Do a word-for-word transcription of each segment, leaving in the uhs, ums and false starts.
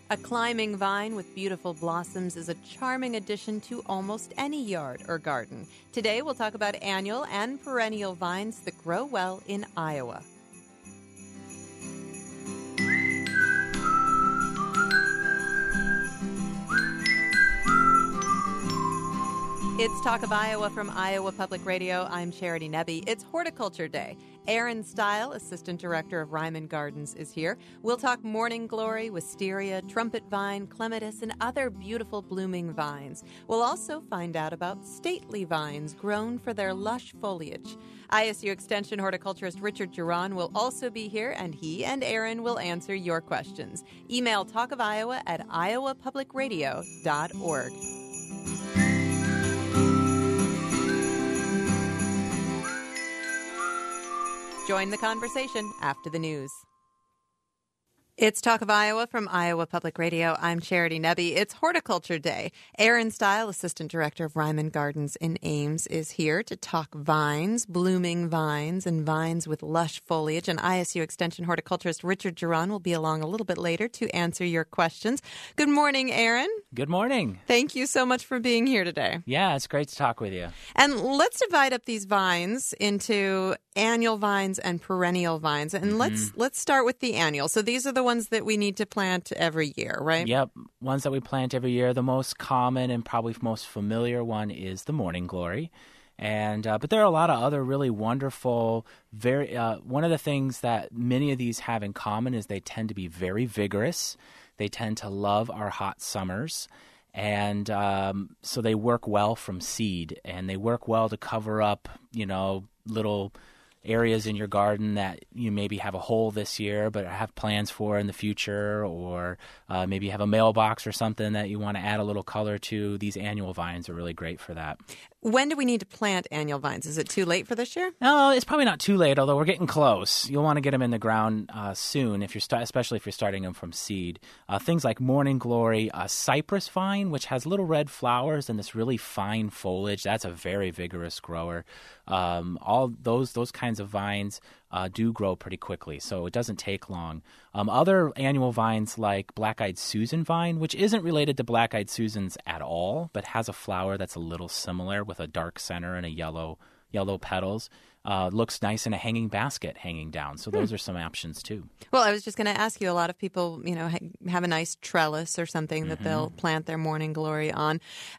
A climbing vine with beautiful blossoms is a charming addition to almost any yard or garden. Today we'll talk about annual and perennial vines that grow well in Iowa. It's Talk of Iowa from Iowa Public Radio. I'm Charity Nebbe. It's Horticulture Day. Aaron Stile, Assistant Director of Ryman Gardens, is here. We'll talk morning glory, wisteria, trumpet vine, clematis, and other beautiful blooming vines. We'll also find out about stately vines grown for their lush foliage. I S U Extension horticulturist Richard Giron will also be here, and he and Aaron will answer your questions. Email talkofiowa at iowa public radio dot org. Join the conversation after the news. It's Talk of Iowa from Iowa Public Radio. I'm Charity Nebbe. It's Horticulture Day. Aaron Stile, Assistant Director of Ryman Gardens in Ames, is here to talk vines, blooming vines, and vines with lush foliage. And I S U Extension horticulturist Richard Giron will be along a little bit later to answer your questions. Good morning, Aaron. Good morning. Thank you so much for being here today. Yeah, it's great to talk with you. And let's divide up these vines into annual vines and perennial vines. And mm-hmm. let's let's start with the annual. So these are the ones that we need to plant every year, right? Yep, ones that we plant every year. The most common and probably most familiar one is the morning glory. And uh, but there are a lot of other really wonderful, very uh, one of the things that many of these have in common is they tend to be very vigorous. They tend to love our hot summers. And um, so they work well from seed, and they work well to cover up, you know, little areas in your garden that you maybe have a hole this year but have plans for in the future, or uh, maybe you have a mailbox or something that you want to add a little color to. These annual vines are really great for that. When do we need to plant annual vines? Is it too late for this year? No, it's probably not too late, although we're getting close. You'll want to get them in the ground uh, soon, if you're st- especially if you're starting them from seed. Uh, things like morning glory, a cypress vine, which has little red flowers and this really fine foliage. That's a very vigorous grower. Um, all those those kinds of vines uh, do grow pretty quickly, so it doesn't take long. Um, other annual vines like black-eyed Susan vine, which isn't related to black-eyed Susans at all, but has a flower that's a little similar with a dark center and a yellow yellow petals. Uh, looks nice in a hanging basket hanging down. So those hmm. are some options too. Well, I was just going to ask you, a lot of people, you know, ha- have a nice trellis or something mm-hmm. that they'll plant their morning glory on.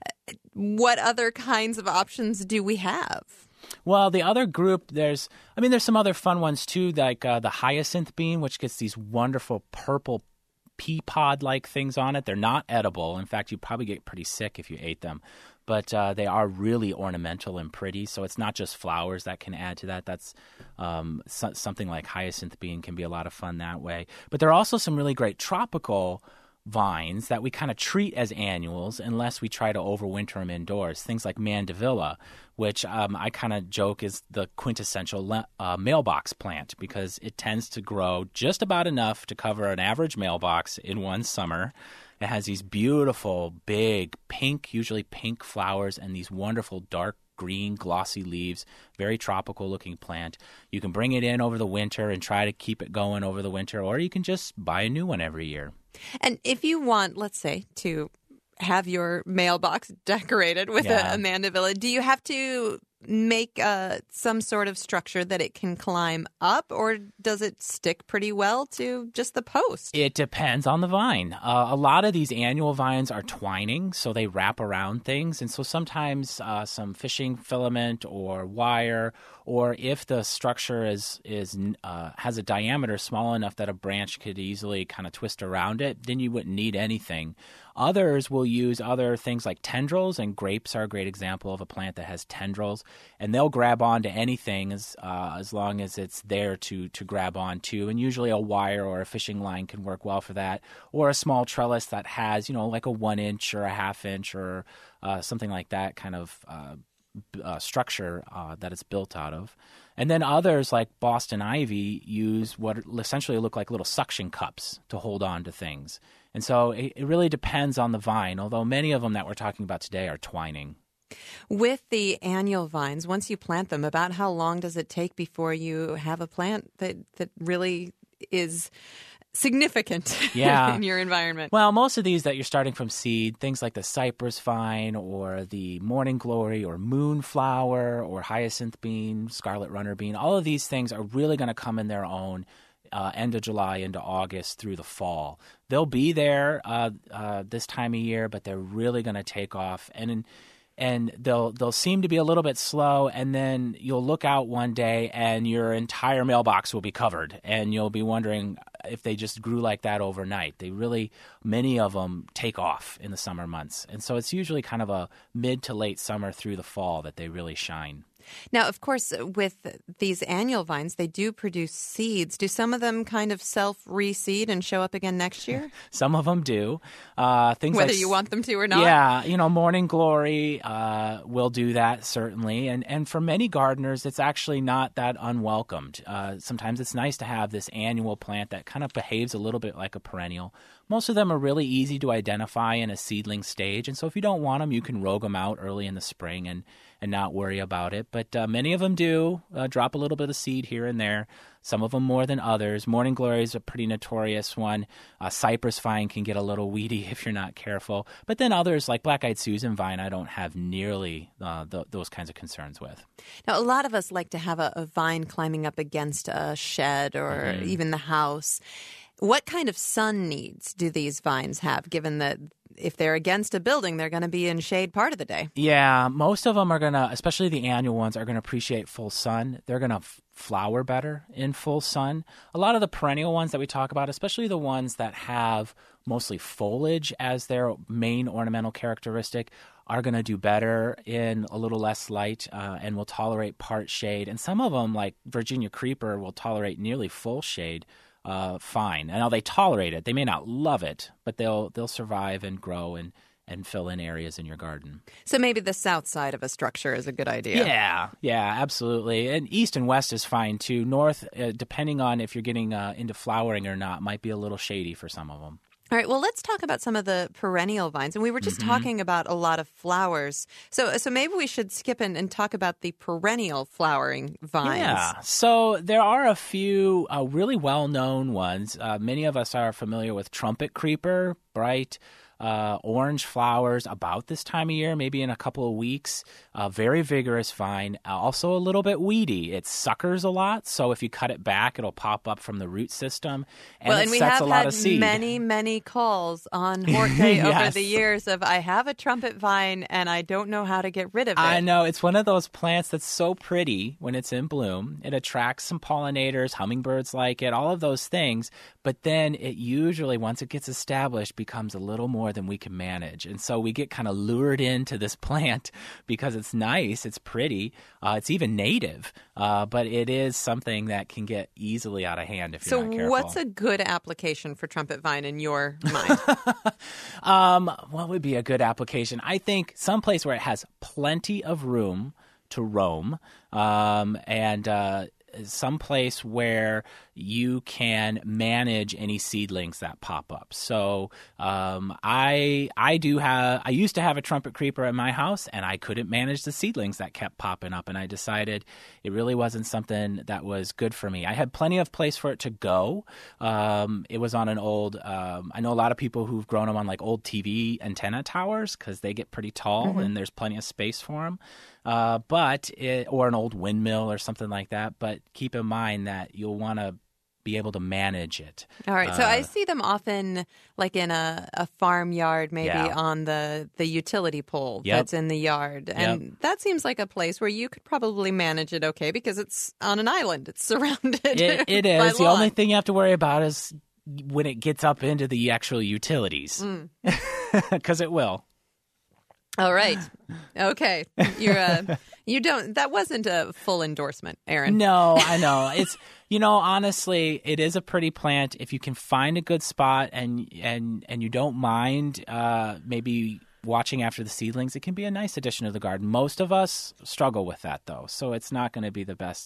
What other kinds of options do we have? Well, the other group, there's, I mean, there's some other fun ones too, like uh, the hyacinth bean, which gets these wonderful purple pea pod-like things on it. They're not edible. In fact, you'd probably get pretty sick if you ate them. But uh, they are really ornamental and pretty, so it's not just flowers that can add to that. That's um, so- something like hyacinth bean can be a lot of fun that way. But there are also some really great tropical vines that we kind of treat as annuals unless we try to overwinter them indoors. Things like mandevilla, which um, I kind of joke is the quintessential le- uh, mailbox plant because it tends to grow just about enough to cover an average mailbox in one summer. It has these beautiful, big, pink, usually pink flowers and these wonderful dark green, glossy leaves, very tropical-looking plant. You can bring it in over the winter and try to keep it going over the winter, or you can just buy a new one every year. And if you want, let's say, to have your mailbox decorated with yeah. a, a mandevilla, do you have to make uh, some sort of structure that it can climb up, or does it stick pretty well to just the post? It depends on the vine. Uh, a lot of these annual vines are twining, so they wrap around things. And so sometimes uh, some fishing filament or wire, or if the structure is is uh, has a diameter small enough that a branch could easily kind of twist around it, then you wouldn't need anything. Others will use other things like tendrils, and grapes are a great example of a plant that has tendrils, and they'll grab onto anything as uh, as long as it's there to to grab onto. And usually a wire or a fishing line can work well for that, or a small trellis that has, you know, like a one inch or a half inch or uh, something like that kind of uh, uh, structure uh, that it's built out of. And then others like Boston ivy use what essentially look like little suction cups to hold on to things. And so it, it really depends on the vine, although many of them that we're talking about today are twining. With the annual vines, once you plant them, about how long does it take before you have a plant that, that really is significant yeah. in your environment. Well, most of these that you're starting from seed, things like the cypress vine or the morning glory or moonflower or hyacinth bean, scarlet runner bean, all of these things are really going to come in their own uh, end of July into August through the fall. They'll be there uh, uh, this time of year, but they're really going to take off. And in, And they'll they'll seem to be a little bit slow, and then you'll look out one day and your entire mailbox will be covered, and you'll be wondering if they just grew like that overnight. They really, many of them take off in the summer months, and so it's usually kind of a mid to late summer through the fall that they really shine. Now, of course, with these annual vines, they do produce seeds. Do some of them kind of self-reseed and show up again next year? Some of them do. Uh, things Whether like, you want them to or not? Yeah, you know, morning glory uh, will do that, certainly. And and for many gardeners, it's actually not that unwelcomed. Uh, sometimes it's nice to have this annual plant that kind of behaves a little bit like a perennial. Most of them are really easy to identify in a seedling stage, and so if you don't want them, you can rogue them out early in the spring and, and not worry about it. But uh, many of them do uh, drop a little bit of seed here and there, some of them more than others. Morning glory is a pretty notorious one. Uh, cypress vine can get a little weedy if you're not careful. But then others, like black-eyed Susan vine, I don't have nearly uh, th- those kinds of concerns with. Now, a lot of us like to have a, a vine climbing up against a shed or mm-hmm. even the house. What kind of sun needs do these vines have, given that if they're against a building, they're going to be in shade part of the day? Yeah, most of them are going to, especially the annual ones, are going to appreciate full sun. They're going to f- flower better in full sun. A lot of the perennial ones that we talk about, especially the ones that have mostly foliage as their main ornamental characteristic, are going to do better in a little less light uh, and will tolerate part shade. And some of them, like Virginia creeper, will tolerate nearly full shade. Uh, fine. And now they tolerate it. They may not love it, but they'll they'll survive and grow and, and fill in areas in your garden. So maybe the south side of a structure is a good idea. Yeah, yeah, absolutely. And east and west is fine too. North, uh, depending on if you're getting uh, into flowering or not, might be a little shady for some of them. All right, well, let's talk about some of the perennial vines. And we were just mm-hmm. talking about a lot of flowers. So so maybe we should skip in and talk about the perennial flowering vines. Yeah, so there are a few uh, really well-known ones. Uh, many of us are familiar with trumpet creeper, bright uh, orange flowers about this time of year, maybe in a couple of weeks. Uh, very vigorous vine, uh, also a little bit weedy. It suckers a lot, so if you cut it back, it'll pop up from the root system, and well, it and we sets have a lot had of seed. many, many calls on Jorge yes. over the years of, I have a trumpet vine and I don't know how to get rid of it. I know. It's one of those plants that's so pretty when it's in bloom. It attracts some pollinators, hummingbirds like it, all of those things, but then it usually, once it gets established, becomes a little more than we can manage. And so we get kind of lured into this plant because it's nice, it's pretty, uh, it's even native, uh, but it is something that can get easily out of hand if you're so not careful. So what's a good application for trumpet vine in your mind? um, what would be a good application? I think someplace where it has plenty of room to roam, um, and uh, someplace where you can manage any seedlings that pop up. So um, I I do have I used to have a trumpet creeper at my house, and I couldn't manage the seedlings that kept popping up, and I decided it really wasn't something that was good for me. I had plenty of place for it to go. Um, it was on an old. Um, I know a lot of people who've grown them on like old T V antenna towers because they get pretty tall, mm-hmm. and there's plenty of space for them. Uh, but it, or an old windmill or something like that. But keep in mind that you'll want to be able to manage it. All right. Uh, so I see them often like in a, a farmyard, maybe yeah. on the, the utility pole yep. that's in the yard. And yep. that seems like a place where you could probably manage it okay because it's on an island. It's surrounded It, it by is. The lawn. only thing you have to worry about is when it gets up into the actual utilities. Because mm. it will. All right. Okay. You're uh, you don't that wasn't a full endorsement, Aaron. No, I know. It's you know, honestly, it is a pretty plant if you can find a good spot and and and you don't mind uh, maybe watching after the seedlings. It can be a nice addition to the garden. Most of us struggle with that though, so it's not going to be the best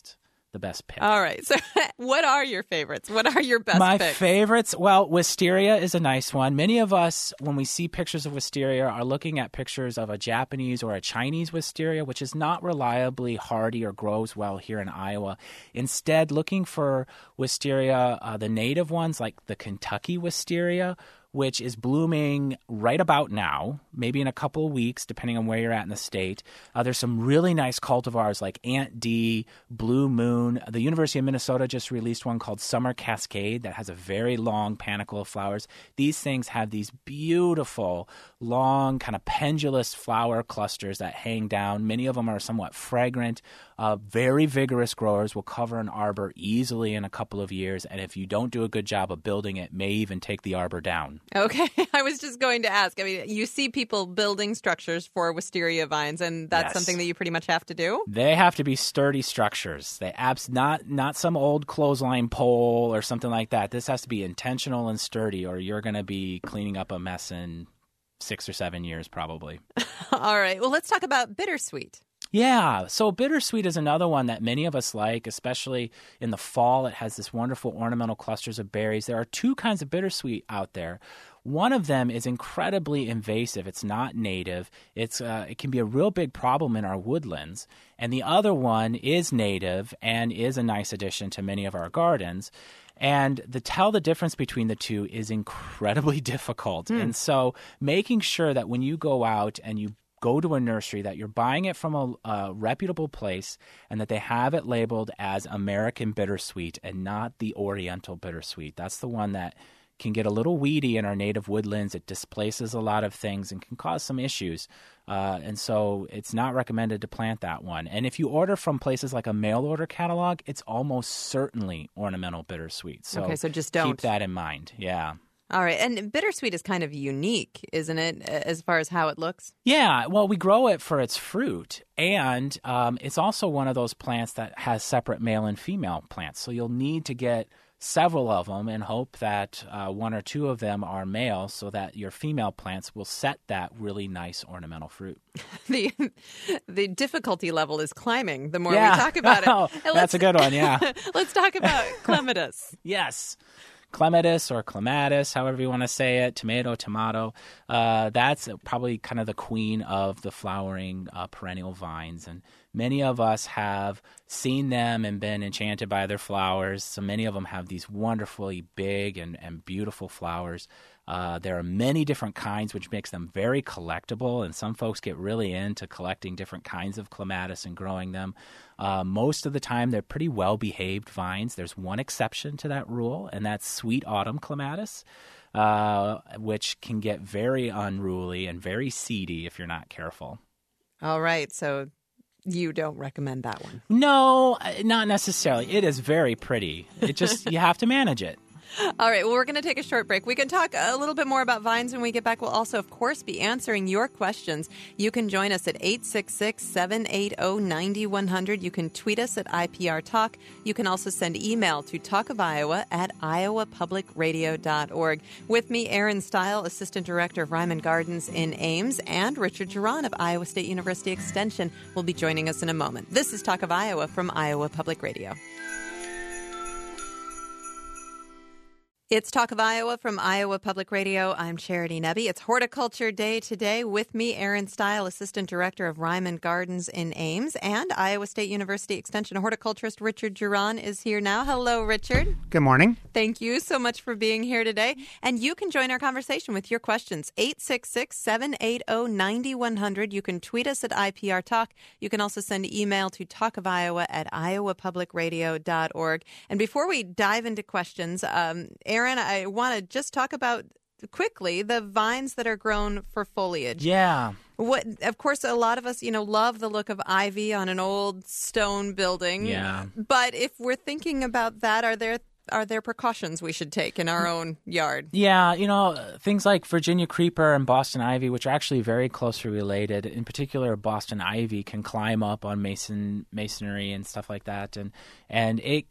the best pick. All right. So what are your favorites? What are your best My picks? favorites, well, wisteria is a nice one. Many of us, when we see pictures of wisteria, are looking at pictures of a Japanese or a Chinese wisteria, which is not reliably hardy or grows well here in Iowa. Instead, looking for wisteria, uh, the native ones like the Kentucky wisteria, which is blooming right about now, maybe in a couple of weeks, depending on where you're at in the state. Uh, there's some really nice cultivars like Aunt D, Blue Moon. The University of Minnesota just released one called Summer Cascade that has a very long panicle of flowers. These things have these beautiful, long, kind of pendulous flower clusters that hang down. Many of them are somewhat fragrant. Uh, very vigorous growers will cover an arbor easily in a couple of years, and if you don't do a good job of building it, may even take the arbor down. Okay. I was just going to ask. I mean, you see people building structures for wisteria vines, and that's Yes. something that you pretty much have to do? They have to be sturdy structures. They abs- not not some old clothesline pole or something like that. This has to be intentional and sturdy, or you're going to be cleaning up a mess in six or seven years probably. All right. Well, let's talk about bittersweet. Yeah, so bittersweet is another one that many of us like, especially in the fall. It has this wonderful ornamental clusters of berries. There are two kinds of bittersweet out there. One of them is incredibly invasive. It's not native. It's uh, it can be a real big problem in our woodlands. And the other one is native and is a nice addition to many of our gardens. And to tell the difference between the two is incredibly difficult. Mm. And so making sure that when you go out and you go to a nursery, that you're buying it from a, a reputable place and that they have it labeled as American bittersweet and not the Oriental bittersweet. That's the one that can get a little weedy in our native woodlands. It displaces a lot of things and can cause some issues. Uh, and so it's not recommended to plant that one. And if you order from places like a mail order catalog, it's almost certainly ornamental bittersweet. So, okay, so just don't. Keep that in mind. Yeah. All right. And bittersweet is kind of unique, isn't it, as far as how it looks? Yeah. Well, we grow it for its fruit. And um, it's also one of those plants that has separate male and female plants. So you'll need to get several of them and hope that uh, one or two of them are male so that your female plants will set that really nice ornamental fruit. The the difficulty level is climbing the more yeah. we talk about it. Oh, that's a good one, yeah. Let's talk about clematis. Yes. Clematis or clematis, however you want to say it, tomato, tomato. Uh, that's probably kind of the queen of the flowering uh, perennial vines. And many of us have seen them and been enchanted by their flowers. So many of them have these wonderfully big and, and beautiful flowers. Uh, there are many different kinds, which makes them very collectible, and some folks get really into collecting different kinds of clematis and growing them. Uh, most of the time, they're pretty well-behaved vines. There's one exception to that rule, and that's sweet autumn clematis, uh, which can get very unruly and very seedy if you're not careful. All right, so you don't recommend that one? No, not necessarily. It is very pretty. It just, you have to manage it. All right, well, we're going to take a short break. We can talk a little bit more about vines when we get back. We'll also, of course, be answering your questions. You can join us at eight six six, seven eight zero, nine one zero zero. You can tweet us at I P R Talk. You can also send email to talkofiowa at iowa public radio dot org. With me, Aaron Stile, Assistant Director of Ryman Gardens in Ames, and Richard Geron of Iowa State University Extension will be joining us in a moment. This is Talk of Iowa from Iowa Public Radio. It's Talk of Iowa from Iowa Public Radio. I'm Charity Nebbe. It's Horticulture Day today. With me, Aaron Stile, Assistant Director of Ryman Gardens in Ames, and Iowa State University Extension horticulturist Richard Geron is here now. Hello, Richard. Good morning. Thank you so much for being here today. And you can join our conversation with your questions. eight six six, seven eight zero, nine one zero zero. You can tweet us at I P R Talk. You can also send email to talkofiowa at iowa public radio dot org. And before we dive into questions, um, Aaron, Aaron, I want to just talk about quickly the vines that are grown for foliage. Yeah. What, of course, a lot of us, you know, love the look of ivy on an old stone building. Yeah. But if we're thinking about that, are there are there precautions we should take in our own yard? Yeah, you know, things like Virginia creeper and Boston ivy, which are actually very closely related. In particular, Boston ivy can climb up on mason masonry and stuff like that, and and it it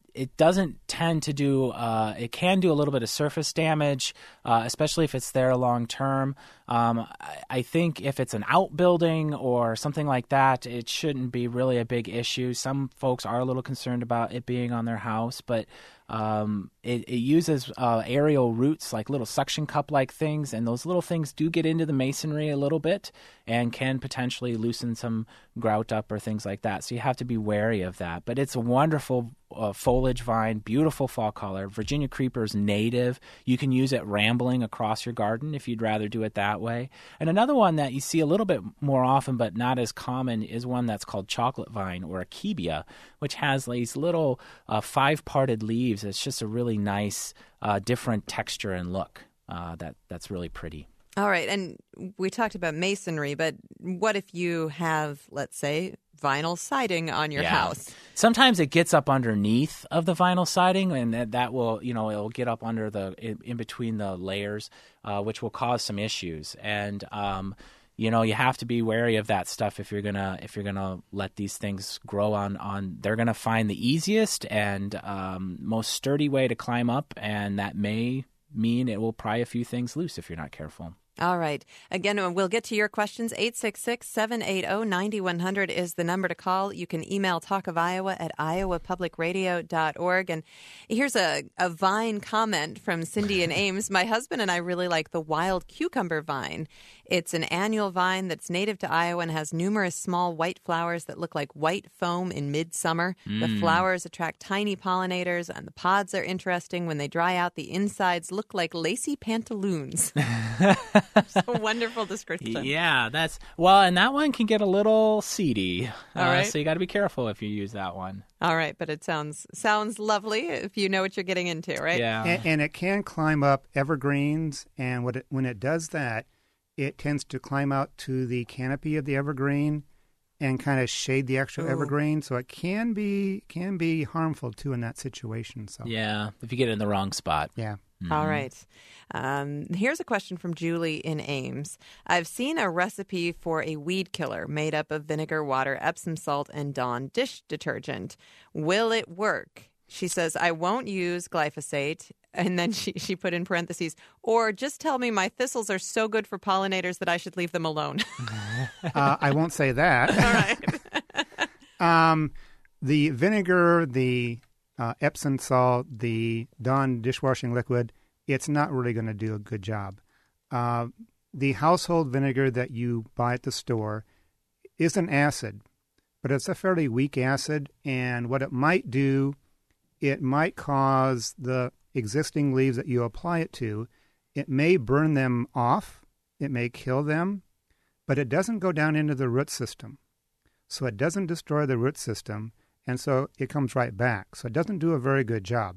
it doesn't tend to do, uh, it can do a little bit of surface damage, uh, especially if it's there long term. Um, I, I think if it's an outbuilding or something like that, it shouldn't be really a big issue. Some folks are a little concerned about it being on their house, but um, it, it uses uh, aerial roots, like little suction cup-like things, and those little things do get into the masonry a little bit and can potentially loosen some grout up or things like that. So you have to be wary of that. But it's a wonderful uh, foliage vine, beautiful fall color. Virginia creeper is native. You can use it rambling across your garden if you'd rather do it that way. And another one that you see a little bit more often but not as common is one that's called chocolate vine or akebia, which has these little uh, five-parted leaves. It's just a really nice, uh, different texture and look uh, that that's really pretty. All right, and we talked about masonry, but what if you have, let's say, vinyl siding on your yeah. house? Sometimes it gets up underneath of the vinyl siding, and that, that will, you know, it'll get up under the in, in between the layers, uh, which will cause some issues. And um, you know, you have to be wary of that stuff if you're gonna if you're gonna let these things grow on on. They're gonna find the easiest and um, most sturdy way to climb up, and that may mean it will pry a few things loose if you're not careful. All right. Again, we'll get to your questions. eight six six, seven eight zero, nine one zero zero is the number to call. You can email Talk of Iowa at iowa public radio dot org. And here's a, a vine comment from Cindy and Ames. My husband and I really like the wild cucumber vine. It's an annual vine that's native to Iowa and has numerous small white flowers that look like white foam in midsummer. Mm. The flowers attract tiny pollinators, and the pods are interesting. When they dry out, the insides look like lacy pantaloons. So wonderful description. Yeah, that's well, and that one can get a little seedy. All uh, right. So you got to be careful if you use that one. All right, but it sounds sounds lovely if you know what you're getting into, right? Yeah, and, and it can climb up evergreens, and what it, when it does that, it tends to climb out to the canopy of the evergreen and kind of shade the actual Ooh. evergreen. So it can be can be harmful too in that situation. So yeah, if you get it in the wrong spot. Yeah. Mm-hmm. All right. Um, here's a question from Julie in Ames. I've seen a recipe for a weed killer made up of vinegar, water, Epsom salt, and Dawn dish detergent. Will it work? She says, I won't use glyphosate. And then she, she put in parentheses, or just tell me my thistles are so good for pollinators that I should leave them alone. uh, I won't say that. All right. um, the vinegar, the uh, Epsom salt, the Dawn dishwashing liquid, it's not really going to do a good job. Uh, the household vinegar that you buy at the store is an acid, but it's a fairly weak acid, and what it might do, it might cause the existing leaves that you apply it to, it may burn them off, it may kill them, but it doesn't go down into the root system. So it doesn't destroy the root system, and so it comes right back. So it doesn't do a very good job.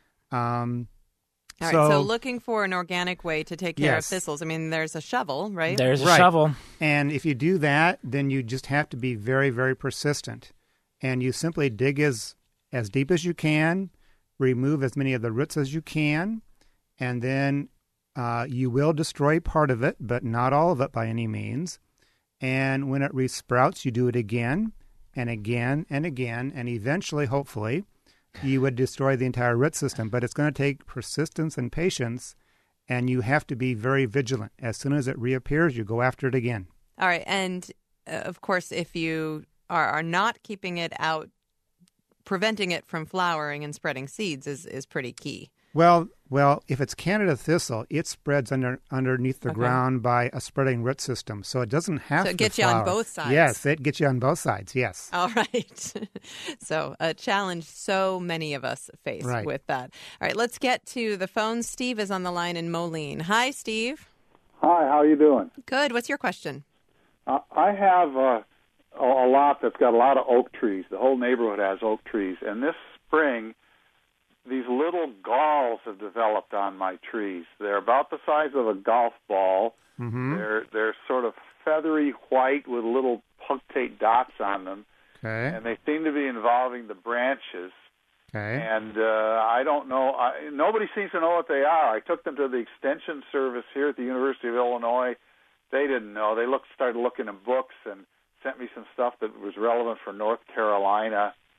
Um, All right, so, so looking for an organic way to take care yes. of thistles. I mean, there's a shovel, right? There's a right. shovel. And if you do that, then you just have to be very, very persistent. And you simply dig as, as deep as you can, remove as many of the roots as you can, and then uh, you will destroy part of it, but not all of it by any means. And when it resprouts, you do it again and again and again, and eventually, hopefully, you would destroy the entire root system. But it's going to take persistence and patience, and you have to be very vigilant. As soon as it reappears, you go after it again. All right. And, uh, of course, if you are, are not keeping it out, preventing it from flowering and spreading seeds is, is pretty key. Well, well, if it's Canada thistle, it spreads under underneath the Okay. ground by a spreading root system, so it doesn't have So to it gets flower. you on both sides. Yes, it gets you on both sides, yes. All right. So a challenge so many of us face Right. with that. All right, let's get to the phone. Steve is on the line in Moline. Hi, Steve. Hi, how you doing? Good. What's your question? Uh, I have uh, a a lot that's got a lot of oak trees. The whole neighborhood has oak trees. And this spring, these little galls have developed on my trees. They're about the size of a golf ball. Mm-hmm. They're they're sort of feathery white with little punctate dots on them. Okay. And they seem to be involving the branches. Okay. And uh, I don't know. I, nobody seems to know what they are. I took them to the extension service here at the University of Illinois. They didn't know. They looked, started looking in books and sent me some stuff that was relevant for North Carolina.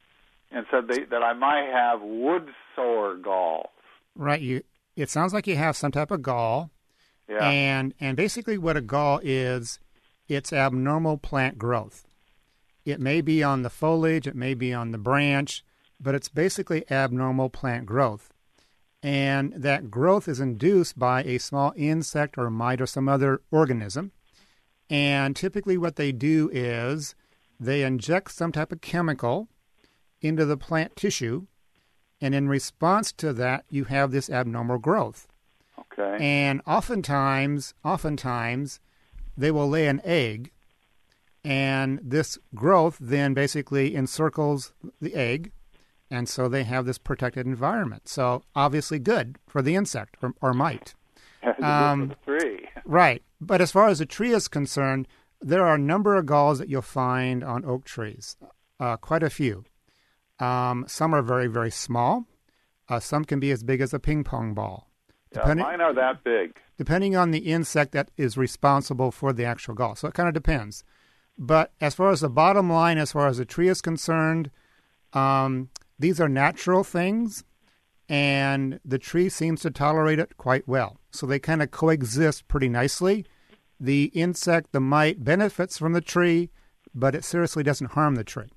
and said they, that I might have wood sore galls. Right. You. It sounds like you have some type of gall. Yeah. And and basically what a gall is, it's abnormal plant growth. It may be on the foliage, it may be on the branch, but it's basically abnormal plant growth. And that growth is induced by a small insect or mite or some other organism. And typically what they do is they inject some type of chemical into the plant tissue, and in response to that, you have this abnormal growth. Okay. And oftentimes, oftentimes, they will lay an egg, and this growth then basically encircles the egg, and so they have this protected environment. So obviously good for the insect or, or mite. Um, for the tree. Right. But as far as the tree is concerned, there are a number of galls that you'll find on oak trees, uh, quite a few. Um, some are very, very small. Uh, some can be as big as a ping pong ball. Depending, yeah, mine are that big. Depending on the insect that is responsible for the actual gall. So it kind of depends. But as far as the bottom line, as far as the tree is concerned, um, these are natural things, and the tree seems to tolerate it quite well. So they kind of coexist pretty nicely. The insect, the mite, benefits from the tree, but it seriously doesn't harm the tree.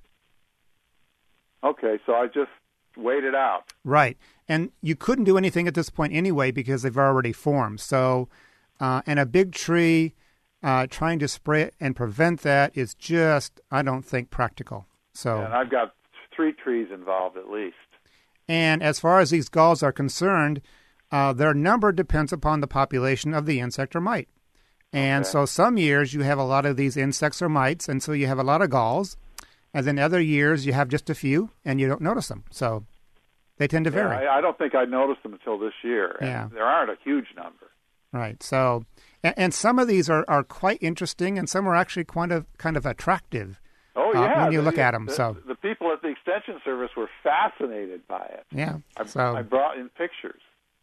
Okay, so I just wait it out. Right. And you couldn't do anything at this point anyway because they've already formed. So, uh, and a big tree, uh, trying to spray it and prevent that is just, I don't think, practical. So, and I've got three trees involved at least. And as far as these galls are concerned, uh, their number depends upon the population of the insect or mite. And okay. so some years you have a lot of these insects or mites, and so you have a lot of galls. And then other years you have just a few, and you don't notice them. So they tend to vary. Yeah, I, I don't think I noticed them until this year. And yeah. there aren't a huge number. Right. So, and, and some of these are, are quite interesting, and some are actually kind of kind of attractive. Oh yeah, uh, when you the, look at them. The, so the people at the Extension Service were fascinated by it. Yeah. I, so I brought in pictures,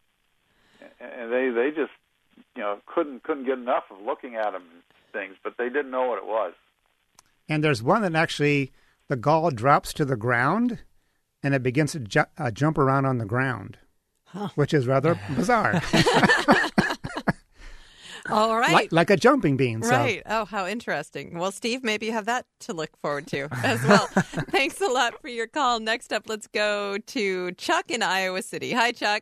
and they they just you know couldn't couldn't get enough of looking at them and things, but they didn't know what it was. And there's one that actually the gall drops to the ground, and it begins to ju- uh, jump around on the ground, huh. which is rather bizarre. All right. Like, like a jumping bean. So. Right. Oh, how interesting. Well, Steve, maybe you have that to look forward to as well. Thanks a lot for your call. Next up, let's go to Chuck in Iowa City. Hi, Chuck.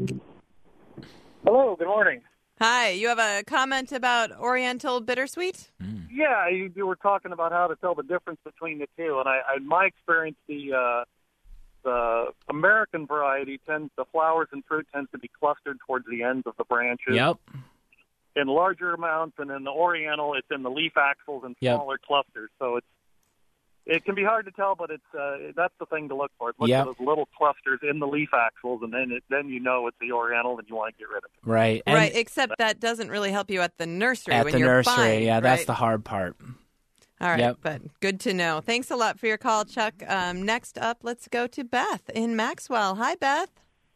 Hello. Good morning. Hi. You have a comment about Oriental Bittersweet? Mm. Yeah, you, you were talking about how to tell the difference between the two. And I, in my experience, the uh, the American variety tends, the flowers and fruit tends to be clustered towards the ends of the branches. Yep. In larger amounts, and in the Oriental, it's in the leaf axils and smaller yep. clusters. So it's it can be hard to tell, but it's uh, that's the thing to look for. Look yep. for those little clusters in the leaf axils, and then it, then you know it's the Oriental, and you want to get rid of it. Right, and right. Except that doesn't really help you at the nursery at when the you're nursery. buying, yeah, right? That's the hard part. All right, yep. but good to know. Thanks a lot for your call, Chuck. Um, next up, let's go to Beth in Maxwell. Hi, Beth.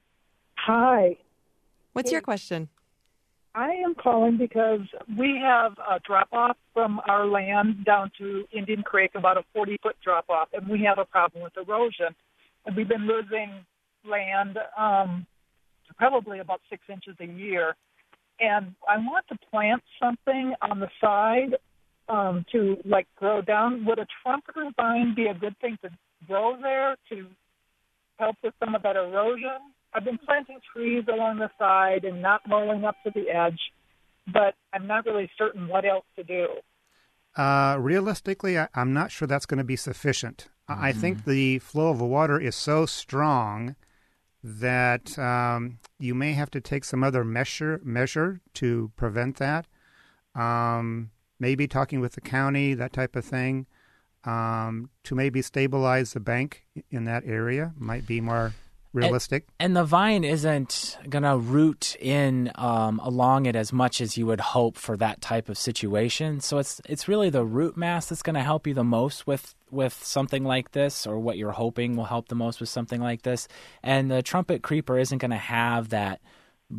Hi. What's your question? I am calling because we have a drop-off from our land down to Indian Creek, about a forty-foot drop-off, and we have a problem with erosion. And we've been losing land um, probably about six inches a year. And I want to plant something on the side um, to, like, grow down. Would a trumpeter vine be a good thing to grow there to help with some of that erosion? I've been planting trees along the side and not mowing up to the edge, but I'm not really certain what else to do. Uh, realistically, I, I'm not sure that's going to be sufficient. Mm-hmm. I think the flow of the water is so strong that um, you may have to take some other measure measure to prevent that. Um, maybe talking with the county, that type of thing, um, to maybe stabilize the bank in that area might be more realistic. And, and the vine isn't going to root in um, along it as much as you would hope for that type of situation. So it's it's really the root mass that's going to help you the most with, with something like this, or what you're hoping will help the most with something like this. And the trumpet creeper isn't going to have that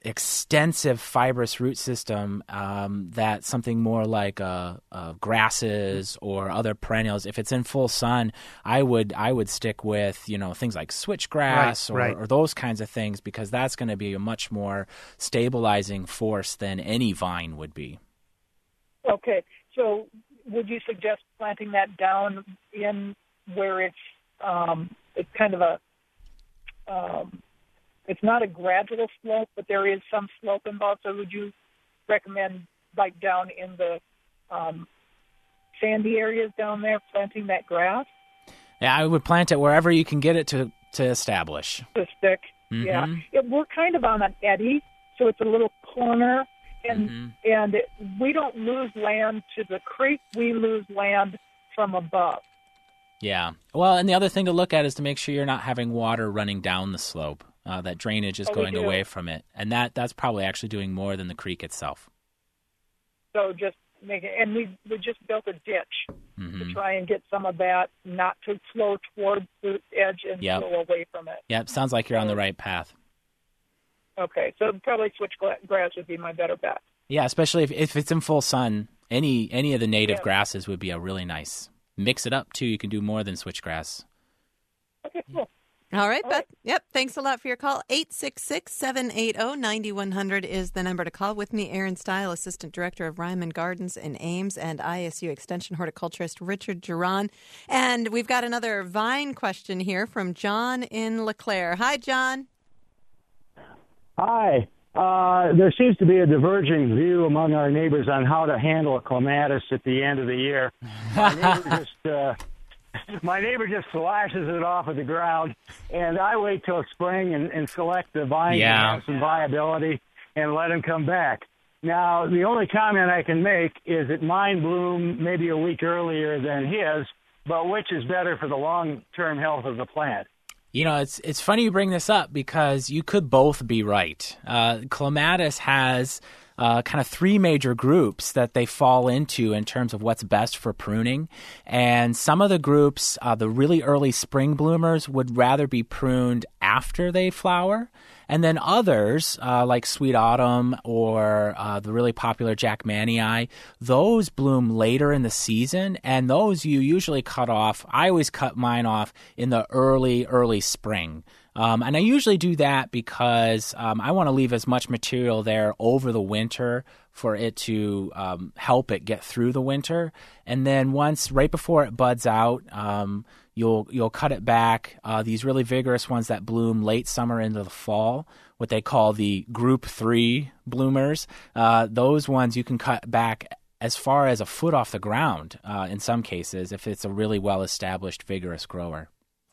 extensive fibrous root system um, that something more like uh, uh, grasses or other perennials. If it's in full sun, I would I would stick with you know things like switchgrass Right, or, right. or those kinds of things, because that's going to be a much more stabilizing force than any vine would be. Okay, so would you suggest planting that down in where it's um, it's kind of a um, it's not a gradual slope, but there is some slope involved. So would you recommend like down in the um, sandy areas down there planting that grass? Yeah, I would plant it wherever you can get it to, to establish. To stick, Mm-hmm. yeah. It, we're kind of on an eddy, so it's a little corner, and Mm-hmm. and it, we don't lose land to the creek. We lose land from above. Yeah. Well, and the other thing to look at is to make sure you're not having water running down the slope. Uh, that drainage is Oh, we going do. away from it, and that that's probably actually doing more than the creek itself. So just make it, and we we just built a ditch Mm-hmm. to try and get some of that not to flow towards the edge and Yep. flow away from it. Yep, sounds like you're on the right path. Okay, so probably switchgrass would be my better bet. Yeah, especially if, if it's in full sun, any any of the native Yeah. grasses would be a really nice. Mix it up, too. You can do more than switchgrass. Okay, cool. All right, All Beth. right. Yep. Thanks a lot for your call. eight six six, seven eight zero, nine one zero zero is the number to call. With me, Erin Stile, Assistant Director of Ryman Gardens in Ames, and I S U Extension horticulturist Richard Geron. And we've got another vine question here from John in LeClaire. Hi, John. Hi. Uh, there seems to be a diverging view among our neighbors on how to handle a clematis at the end of the year. My neighbor just, uh, my neighbor just slashes it off of the ground, and I wait till spring and, and select the vines Yeah. that have some viability and let them come back. Now, the only comment I can make is that mine bloomed maybe a week earlier than his, but which is better for the long-term health of the plant? You know, it's it's funny you bring this up because you could both be right. Uh, clematis has uh, kind of three major groups that they fall into in terms of what's best for pruning. And some of the groups, uh, the really early spring bloomers, would rather be pruned after they flower. And then others, uh, like Sweet Autumn or uh, the really popular Jack Manii, those bloom later in the season, and those you usually cut off. I always cut mine off in the early, early spring. Um, and I usually do that because um, I want to leave as much material there over the winter for it to um, help it get through the winter. And then once, right before it buds out, um, you'll you'll cut it back. Uh, these really vigorous ones that bloom late summer into the fall, what they call the group three bloomers, uh, those ones you can cut back as far as a foot off the ground uh, in some cases if it's a really well-established, vigorous grower.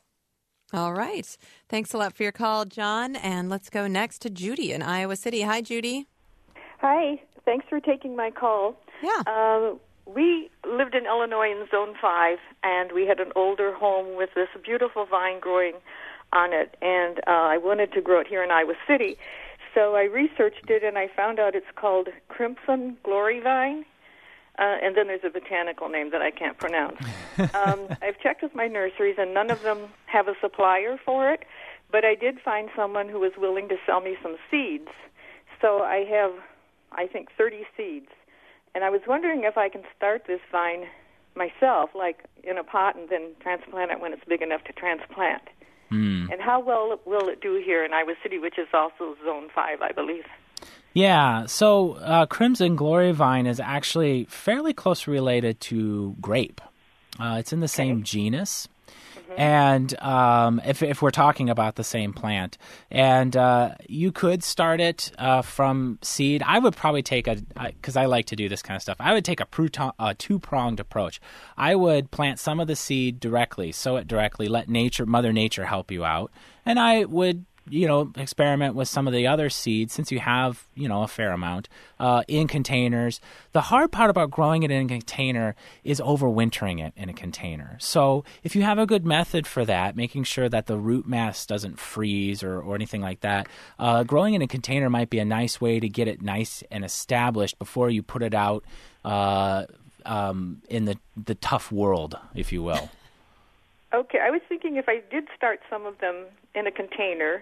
All right. Thanks a lot for your call, John. And let's go next to Judy in Iowa City. Hi, Judy. Hi. Thanks for taking my call. Yeah. Uh, we lived in Illinois in Zone five, and we had an older home with this beautiful vine growing on it, and uh, I wanted to grow it here in Iowa City. So I researched it, and I found out it's called Crimson Glory Vine. Uh, and then there's a botanical name that I can't pronounce. um, I've checked with my nurseries, and none of them have a supplier for it, but I did find someone who was willing to sell me some seeds. So I have, I think, thirty seeds. And I was wondering if I can start this vine myself, like in a pot, and then transplant it when it's big enough to transplant. Mm. And how well will it do here in Iowa City, which is also Zone five, I believe? Yeah, so uh, Crimson Glory Vine is actually fairly closely related to grape. Uh, it's in the same genus. Mm-hmm. And um, if, if we're talking about the same plant, and uh, you could start it uh, from seed. I would probably take a, because I like to do this kind of stuff, I would take a, pruton, a two-pronged approach. I would plant some of the seed directly, sow it directly, let nature, Mother Nature help you out. And I would you know, experiment with some of the other seeds since you have, you know, a fair amount uh, in containers. The hard part about growing it in a container is overwintering it in a container. So if you have a good method for that, making sure that the root mass doesn't freeze or, or anything like that, uh, growing in a container might be a nice way to get it nice and established before you put it out uh, um, in the, the tough world, if you will. Okay, I was thinking if I did start some of them in a container,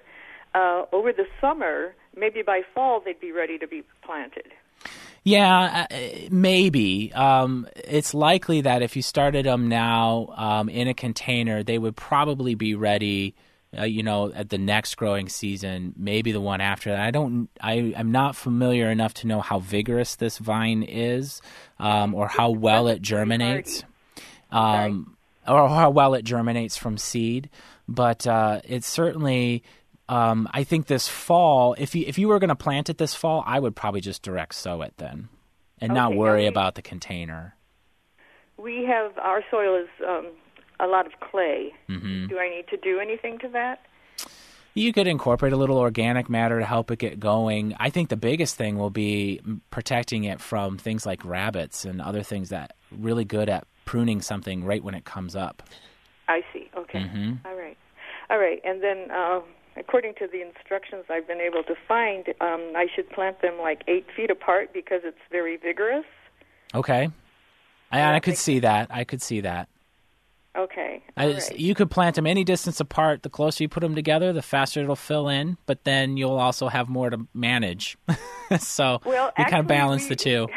uh, over the summer, maybe by fall, they'd be ready to be planted. Yeah, uh, maybe. Um, it's likely that if you started them now um, in a container, they would probably be ready, uh, you know, at the next growing season, maybe the one after that. I don't, I, I'm not familiar enough to know how vigorous this vine is um, or how well it germinates, um, or how well it germinates from seed. But uh, it's certainly... Um, I think this fall, if you if you were going to plant it this fall, I would probably just direct sow it then, and Okay, not worry we, about the container. We have, our soil is um, a lot of clay. Mm-hmm. Do I need to do anything to that? You could incorporate a little organic matter to help it get going. I think the biggest thing will be protecting it from things like rabbits and other things that are really good at pruning something right when it comes up. I see. Okay. Mm-hmm. All right. All right. And then... Uh, according to the instructions I've been able to find, um, I should plant them like eight feet apart because it's very vigorous. Okay. I, I could see that. I could see that. Okay. I, right. You could plant them any distance apart. The closer you put them together, the faster it'll fill in, but then you'll also have more to manage. so well, you actually, kind of balance we, the two.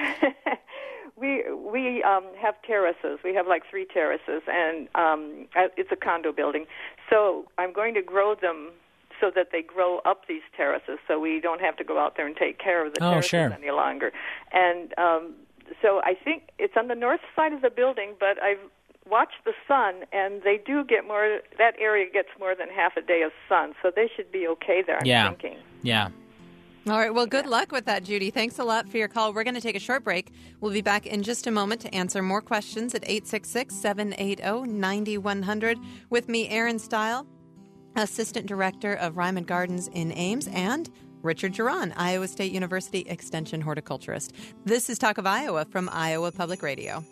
we we um, have terraces. We have like three terraces, and um, it's a condo building. So I'm going to grow them so that they grow up these terraces, so we don't have to go out there and take care of the oh, terraces sure. any longer. And um, so I think it's on the north side of the building, but I've watched the sun, and they do get more, that area gets more than half a day of sun, so they should be okay there, I'm yeah. thinking. Yeah. All right. Well, good luck with that, Judy. Thanks a lot for your call. We're going to take a short break. We'll be back in just a moment to answer more questions at eight six six, seven eight zero, nine one zero zero. With me, Erin Stile, Assistant Director of Ryman Gardens in Ames, and Richard Geron, Iowa State University Extension horticulturist. This is Talk of Iowa from Iowa Public Radio.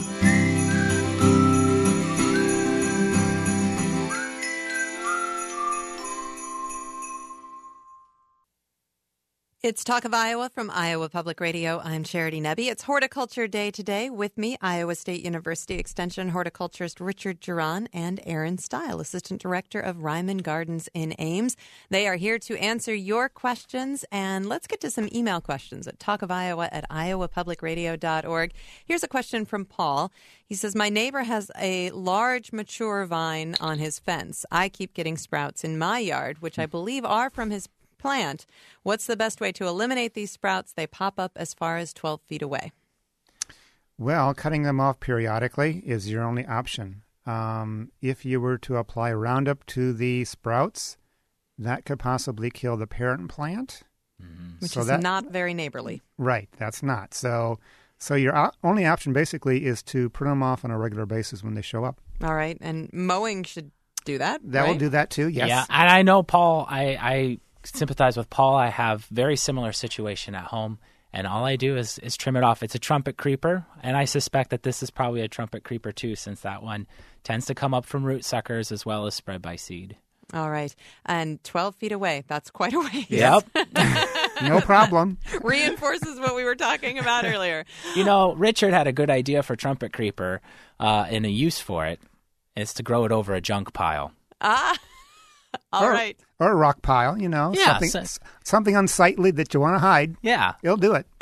It's Talk of Iowa from Iowa Public Radio. I'm Charity Nebbe. It's Horticulture Day today. With me, Iowa State University Extension horticulturist Richard Geron and Erin Stile, Assistant Director of Ryman Gardens in Ames. They are here to answer your questions. And let's get to some email questions at talkofiowa at iowa public radio dot org. Here's a question from Paul. He says, my neighbor has a large mature vine on his fence. I keep getting sprouts in my yard, which I believe are from his plant. What's the best way to eliminate these sprouts? They pop up as far as twelve feet away. Well, cutting them off periodically is your only option. Um, if you were to apply Roundup to the sprouts, that could possibly kill the parent plant. Mm-hmm. Which so is that, not very neighborly. Right, that's not. So so your o- only option basically is to prune them off on a regular basis when they show up. All right, and mowing should do that, That right? will do that too, yes. Yeah, and I know, Paul, I... I sympathize with Paul. I have very similar situation at home, and all I do is, is trim it off. It's a trumpet creeper, and I suspect that this is probably a trumpet creeper too, since that one tends to come up from root suckers as well as spread by seed. All right. And twelve feet away, that's quite a ways. Yep. No problem. Reinforces what we were talking about earlier. You know, Richard had a good idea for trumpet creeper, uh, and a use for it is to grow it over a junk pile. Ah, all or, right. Or a rock pile, you know, Yeah, something so- something unsightly that you want to hide. Yeah. It'll do it.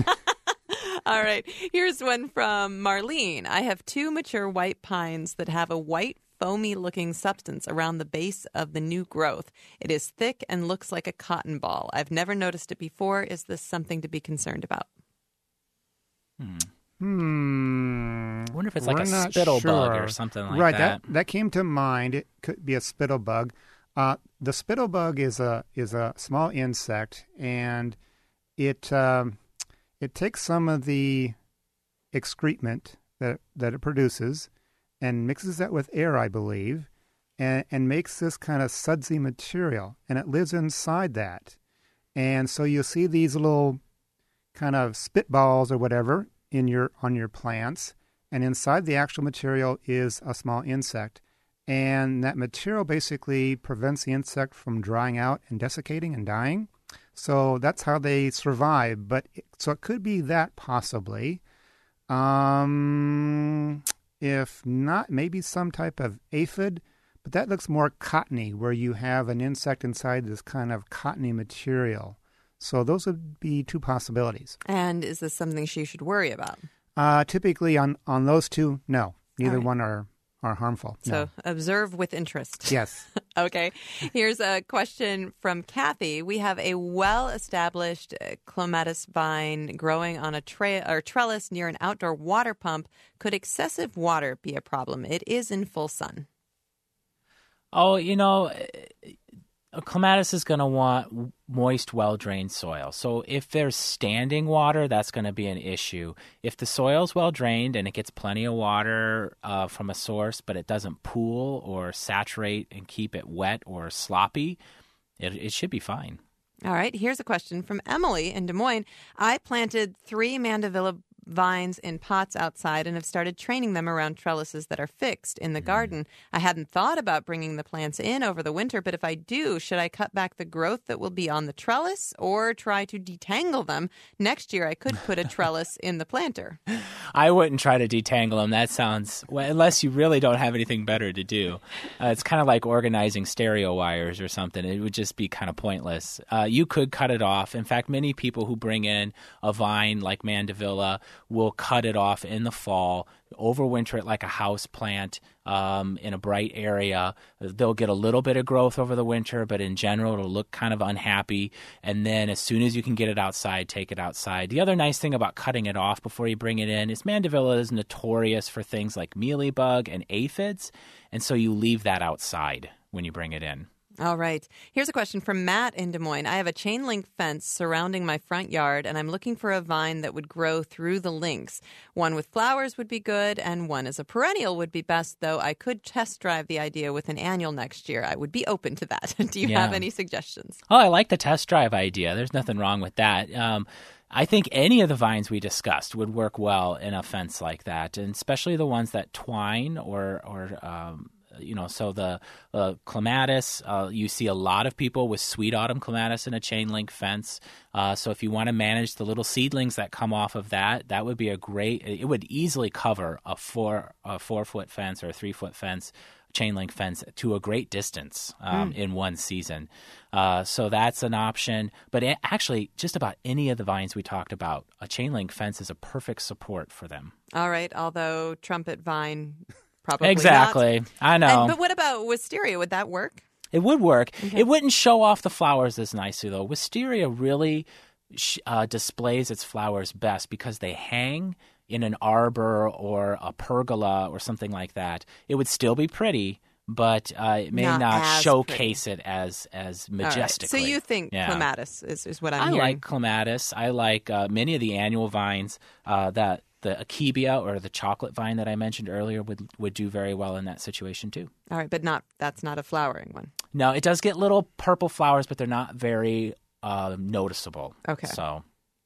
All right. Here's one from Marlene. I have two mature white pines that have a white foamy-looking substance around the base of the new growth. It is thick and looks like a cotton ball. I've never noticed it before. Is this something to be concerned about? Hmm. Hmm. I wonder if it's like We're a not spittle bug sure. or something like right, that. that. That came to mind. It could be a spittle bug. Uh, the spittle bug is a is a small insect, and it um, it takes some of the excrement that that it produces and mixes that with air, I believe, and, and makes this kind of sudsy material, and it lives inside that. And so you'll see these little kind of spitballs or whatever in your on your plants, and inside the actual material is a small insect. And that material basically prevents the insect from drying out and desiccating and dying. So that's how they survive. But it, so it could be that possibly. Um, if not, maybe some type of aphid. but that looks more cottony, where you have an insect inside this kind of cottony material. So those would be two possibilities. And is this something she should worry about? Uh, typically on, on those two, no. Neither right. one are, are harmful. So no. observe with interest. Yes. Okay. Here's a question from Kathy. We have a well-established uh, clematis vine growing on a tra- or trellis near an outdoor water pump. Could excessive water be a problem? It is in full sun. Oh, you know, a clematis is going to want moist, well-drained soil. So if there's standing water, that's going to be an issue. If the soil's well-drained and it gets plenty of water uh, from a source, but it doesn't pool or saturate and keep it wet or sloppy, it, it should be fine. All right. Here's a question from Emily in Des Moines. I planted three mandevilla vines in pots outside and have started training them around trellises that are fixed in the mm. garden. I hadn't thought about bringing the plants in over the winter, but if I do, should I cut back the growth that will be on the trellis or try to detangle them? Next year, I could put a trellis in the planter. I wouldn't try to detangle them. That sounds, well, unless you really don't have anything better to do. Uh, it's kind of like organizing stereo wires or something. It would just be kind of pointless. Uh, you could cut it off. In fact, many people who bring in a vine like mandevilla will cut it off in the fall, overwinter it like a house plant um, in a bright area. They'll get a little bit of growth over the winter, but in general, it'll look kind of unhappy. And then as soon as you can get it outside, take it outside. The other nice thing about cutting it off before you bring it in is mandevilla is notorious for things like mealybug and aphids, and so you leave that outside when you bring it in. All right. Here's a question from Matt in Des Moines. I have a chain link fence surrounding my front yard, and I'm looking for a vine that would grow through the links. One with flowers would be good, and one as a perennial would be best, though I could test drive the idea with an annual next year. I would be open to that. Do you yeah. have any suggestions? Oh, I like the test drive idea. There's nothing wrong with that. Um, I think any of the vines we discussed would work well in a fence like that, and especially the ones that twine or or um, you know, so the uh, clematis, uh, you see a lot of people with sweet autumn clematis in a chain link fence. Uh, so if you want to manage the little seedlings that come off of that, that would be a great, it would easily cover a four, a four foot fence or a three foot fence, chain link fence to a great distance um, mm. in one season. Uh, so that's an option. But it, actually, just about any of the vines we talked about, a chain link fence is a perfect support for them. All right. Although trumpet vine... Probably exactly. Not. I know. And, but what about wisteria? Would that work? It would work. Okay. It wouldn't show off the flowers as nicely, though. Wisteria really uh, displays its flowers best because they hang in an arbor or a pergola or something like that. It would still be pretty, but uh, it may not, not showcase pretty. it as as Right. majestically. So you think yeah. clematis is, is what I'm I hearing. I like clematis. I like uh, many of the annual vines uh, that the akebia or the chocolate vine that I mentioned earlier would would do very well in that situation too. All right, but not that's not a flowering one. No, it does get little purple flowers, but they're not very uh, noticeable. Okay. So.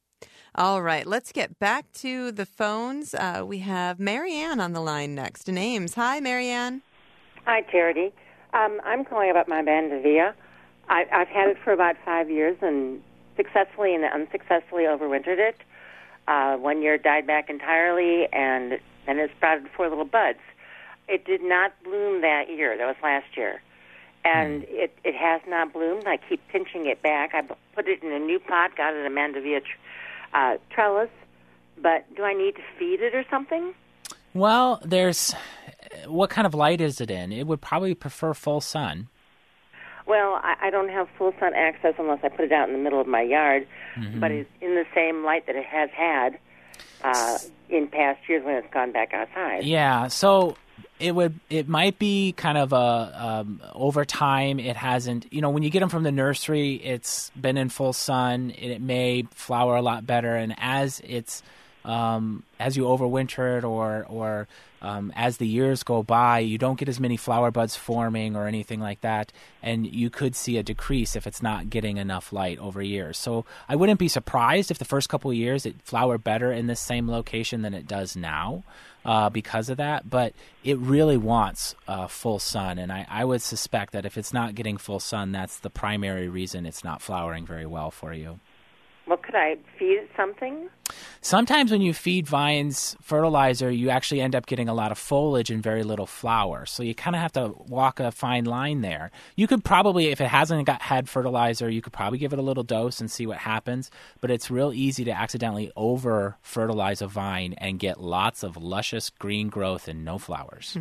All right, let's get back to the phones. Uh, we have Marianne on the line next. Names. Hi, Marianne. Hi, Charity. Um, I'm calling about my mandevilla. I, I've had it for about five years and successfully and unsuccessfully overwintered it. Uh, one year it died back entirely, and then it sprouted four little buds. It did not bloom that year. That was last year. And mm. it, it has not bloomed. I keep pinching it back. I put it in a new pot, got it a mandevilla uh, trellis. But do I need to feed it or something? Well, there's... What kind of light is it in? It would probably prefer full sun. Well, I, I don't have full sun access unless I put it out in the middle of my yard, mm-hmm. but it's in the same light that it has had uh, in past years when it's gone back outside. Yeah, so it would it might be kind of a um, over time it hasn't. You know, when you get them from the nursery, it's been in full sun. It may flower a lot better, and as it's um, as you overwinter it or or Um, as the years go by, you don't get as many flower buds forming or anything like that, and you could see a decrease if it's not getting enough light over years. So I wouldn't be surprised if the first couple of years it flowered better in this same location than it does now uh, because of that, but it really wants uh, full sun, and I, I would suspect that if it's not getting full sun, that's the primary reason it's not flowering very well for you. Well, could I feed it something? Sometimes when you feed vines fertilizer, you actually end up getting a lot of foliage and very little flower. So you kind of have to walk a fine line there. You could probably, if it hasn't got had fertilizer, you could probably give it a little dose and see what happens. But it's real easy to accidentally over fertilize a vine and get lots of luscious green growth and no flowers.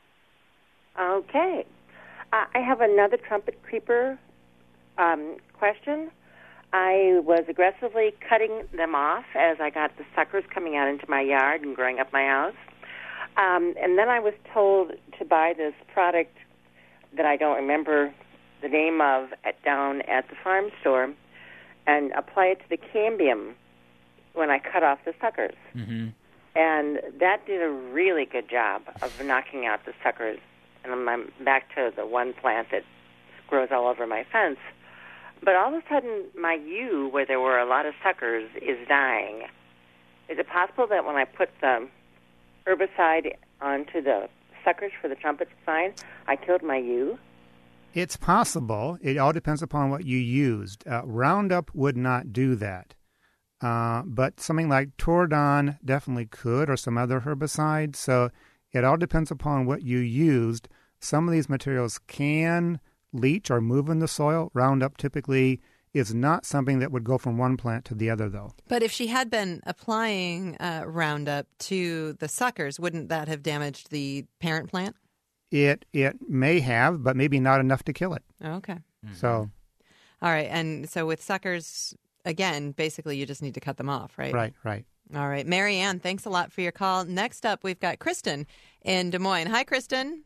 Okay. Uh, I have another trumpet creeper um, question. I was aggressively cutting them off as I got the suckers coming out into my yard and growing up my house. Um, and then I was told to buy this product that I don't remember the name of at, down at the farm store and apply it to the cambium when I cut off the suckers. Mm-hmm. And that did a really good job of knocking out the suckers. And I'm back to the one plant that grows all over my fence. But all of a sudden, my yew, where there were a lot of suckers, is dying. Is it possible that when I put the herbicide onto the suckers for the trumpet vine, I killed my yew? It's possible. It all depends upon what you used. Uh, Roundup would not do that. Uh, but something like Tordon definitely could, or some other herbicide. So it all depends upon what you used. Some of these materials can leach or move in the soil. Roundup typically is not something that would go from one plant to the other, though. But if she had been applying uh, Roundup to the suckers, wouldn't that have damaged the parent plant? It it may have, but maybe not enough to kill it. Okay. Mm-hmm. So, all right. And so with suckers, again, basically you just need to cut them off, right? Right, right. All right. Mary Ann, thanks a lot for your call. Next up, we've got Kristen in Des Moines. Hi, Kristen.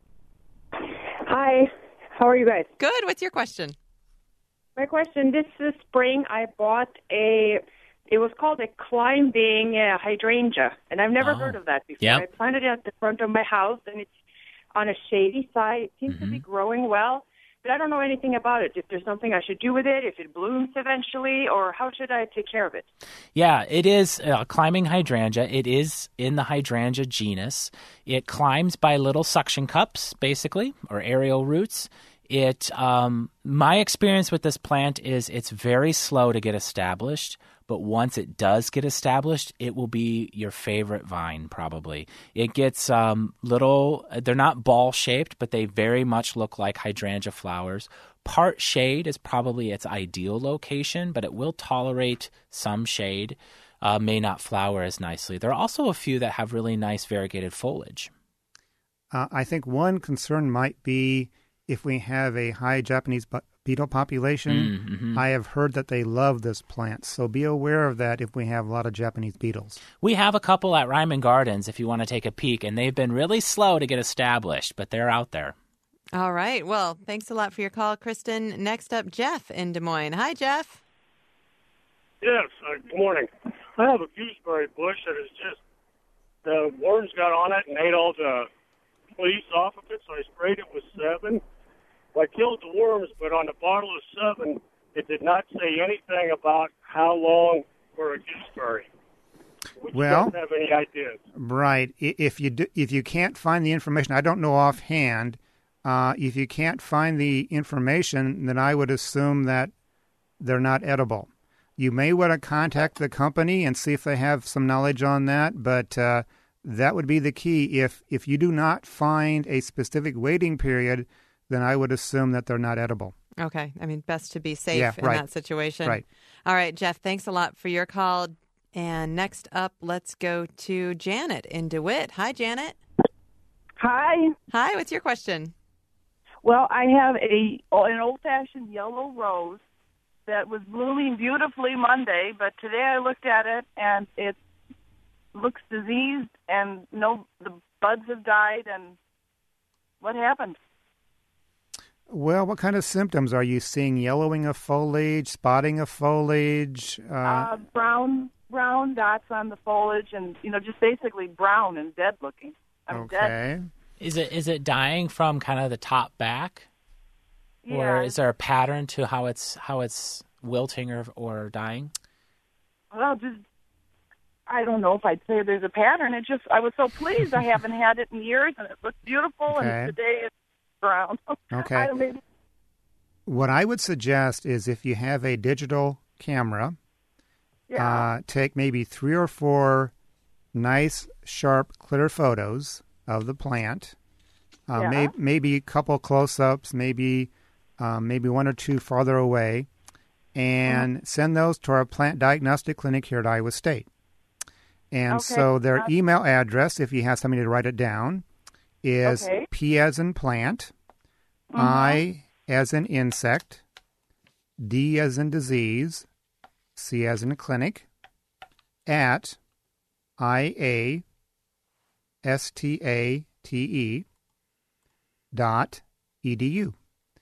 Hi. How are you guys? Good. What's your question? My question, this, this spring I bought a, it was called a climbing uh, hydrangea, and I've never oh. heard of that before. Yep. I planted it at the front of my house, and it's on a shady side. It seems mm-hmm. to be growing well, but I don't know anything about it. If there's something I should do with it, if it blooms eventually, or how should I take care of it? Yeah, it is a climbing hydrangea. It is in the hydrangea genus. It climbs by little suction cups, basically, or aerial roots. It, um, my experience with this plant is it's very slow to get established, but once it does get established, it will be your favorite vine, probably. It gets um, little, they're not ball-shaped, but they very much look like hydrangea flowers. Part shade is probably its ideal location, but it will tolerate some shade, uh, may not flower as nicely. There are also a few that have really nice variegated foliage. Uh, I think one concern might be if we have a high Japanese beetle population. Mm-hmm. I have heard that they love this plant, so be aware of that if we have a lot of Japanese beetles. We have a couple at Ryman Gardens if you want to take a peek, and they've been really slow to get established, but they're out there. All right. Well, thanks a lot for your call, Kristen. Next up, Jeff in Des Moines. Hi, Jeff. Yes, uh, good morning. I have a gooseberry bush that is just, the worms got on it and ate all the leaves off of it, so I sprayed it with seven. I killed the worms, but on the bottle of seven, it did not say anything about how long for a gooseberry. Would well, you guys have any ideas? Right. If you do, if you can't find the information, I don't know offhand. Uh, if you can't find the information, then I would assume that they're not edible. You may want to contact the company and see if they have some knowledge on that, but uh, that would be the key. If if you do not find a specific waiting period, then I would assume that they're not edible. Okay. I mean, best to be safe yeah, in right. that situation. Right. All right, Jeff, thanks a lot for your call. And next up, let's go to Janet in DeWitt. Hi, Janet. Hi. Hi, what's your question? Well, I have a an old-fashioned yellow rose that was blooming beautifully Monday, but today I looked at it, and it looks diseased, and no, the buds have died, and what happened? Well, what kind of symptoms are you seeing? Yellowing of foliage, spotting of foliage? Uh, Uh, brown brown dots on the foliage, and you know, just basically brown and dead looking. I'm okay. dead. Is it is it dying from kind of the top back, Yeah. or is there a pattern to how it's how it's wilting or or dying? Well, just I don't know if I'd say there's a pattern. It just I was so pleased. I haven't had it in years, and it looks beautiful. Okay. And today it's brown. Okay. I don't maybe What I would suggest is if you have a digital camera, Yeah. Uh, take maybe three or four nice, sharp, clear photos of the plant. Uh, Yeah. may, maybe a couple close-ups, maybe um, maybe one or two farther away, and Mm-hmm. send those to our plant diagnostic clinic here at Iowa State. And Okay. so their Uh, email address, if you have somebody to write it down, is Okay. P as in plant, Mhm. I as in insect, D as in disease, C as in clinic, at I A S T A T E dot E D U.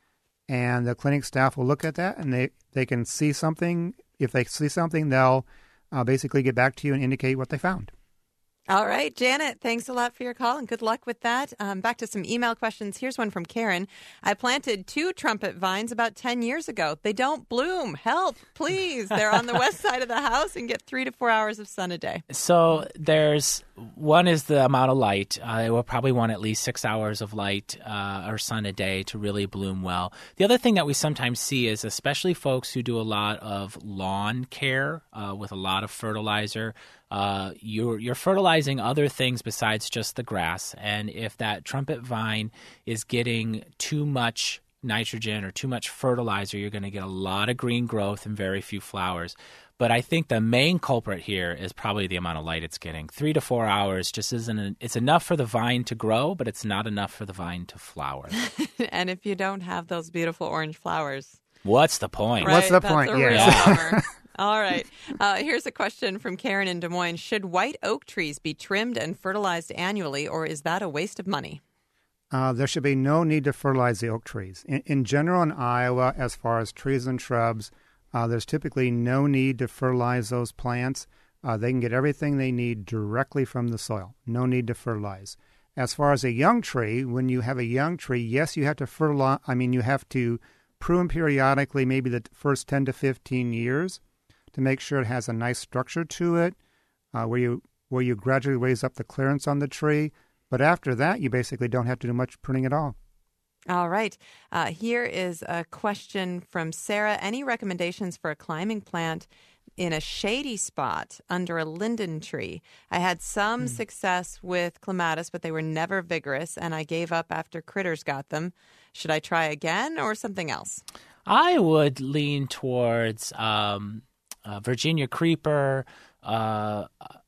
And the clinic staff will look at that, and they, they can see something. If they see something, they'll uh, basically get back to you and indicate what they found. All right, Janet, thanks a lot for your call and good luck with that. Um, back to some email questions. Here's one from Karen. I planted two trumpet vines about ten years ago. They don't bloom. Help, please. They're on the west side of the house and get three to four hours of sun a day. So there's one is the amount of light. Uh, it will probably want at least six hours of light uh, or sun a day to really bloom well. The other thing that we sometimes see is, especially folks who do a lot of lawn care uh, with a lot of fertilizer, uh, you're, you're fertilizing other things besides just the grass. And if that trumpet vine is getting too much nitrogen or too much fertilizer, you're going to get a lot of green growth and very few flowers. But I think the main culprit here is probably the amount of light it's getting. Three to four hours just isn't – it's enough for the vine to grow, but it's not enough for the vine to flower. And if you don't have those beautiful orange flowers. What's the point? Right, What's the that's point? a Yes. real bummer. All right. Uh, here's a question from Karen in Des Moines. Should white oak trees be trimmed and fertilized annually, or is that a waste of money? Uh, there should be no need to fertilize the oak trees. In, in general, in Iowa, as far as trees and shrubs, uh, there's typically no need to fertilize those plants. Uh, they can get everything they need directly from the soil. No need to fertilize. As far as a young tree, when you have a young tree, yes, you have to fertilize. I mean, you have to prune periodically, maybe the first ten to fifteen years, to make sure it has a nice structure to it, uh, where you where you gradually raise up the clearance on the tree. But after that, you basically don't have to do much pruning at all. All right. Uh, here is a question from Sarah. Any recommendations for a climbing plant in a shady spot under a linden tree? I had some mm. success with clematis, but they were never vigorous, and I gave up after critters got them. Should I try again or something else? I would lean towards um, uh, Virginia creeper. Uh,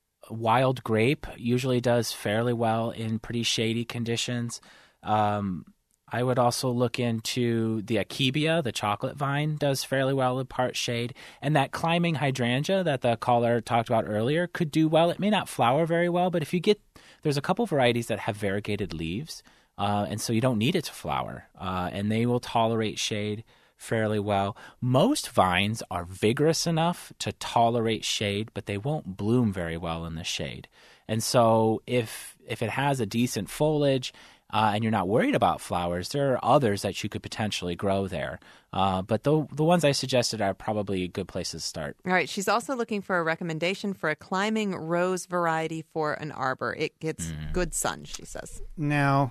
wild grape usually does fairly well in pretty shady conditions. Um, I would also look into the Akebia, the chocolate vine, does fairly well in part shade. And that climbing hydrangea that the caller talked about earlier could do well. It may not flower very well, but if you get – there's a couple varieties that have variegated leaves, uh, and so you don't need it to flower. Uh, and they will tolerate shade fairly well. Most vines are vigorous enough to tolerate shade, but they won't bloom very well in the shade. And so if if it has a decent foliage – Uh, and you're not worried about flowers, there are others that you could potentially grow there. Uh, but the the ones I suggested are probably good places to start. All right. She's also looking for a recommendation for a climbing rose variety for an arbor. It gets mm. good sun, she says. Now,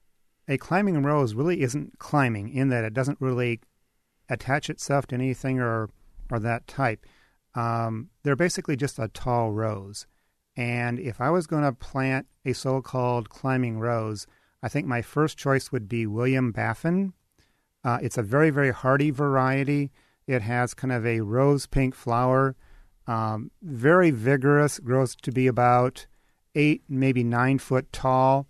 a climbing rose really isn't climbing in that it doesn't really attach itself to anything or, or that type. Um, they're basically just a tall rose. And if I was going to plant a so-called climbing rose, I think my first choice would be William Baffin. Uh, it's a very, very hardy variety. It has kind of a rose pink flower, um, very vigorous, grows to be about eight, maybe nine foot tall.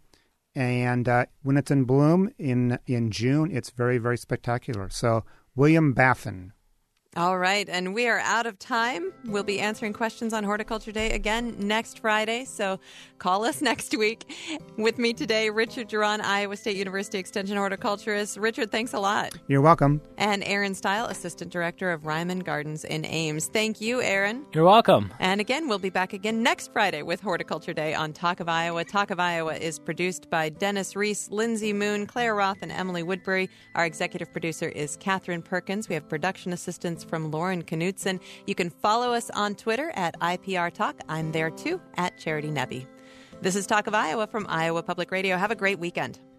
And uh, when it's in bloom in, in June, it's very, very spectacular. So William Baffin. All right, and we are out of time. We'll be answering questions on Horticulture Day again next Friday, so call us next week. With me today, Richard Duran, Iowa State University Extension horticulturist. Richard, thanks a lot. You're welcome. And Aaron Stile, Assistant Director of Ryman Gardens in Ames. Thank you, Aaron. You're welcome. And again, we'll be back again next Friday with Horticulture Day on Talk of Iowa. Talk of Iowa is produced by Dennis Reese, Lindsay Moon, Claire Roth, and Emily Woodbury. Our executive producer is Catherine Perkins. We have production assistance from Lauren Knutson. You can follow us on Twitter at I P R Talk. I'm there too, at Charity Nebbe. This is Talk of Iowa from Iowa Public Radio. Have a great weekend.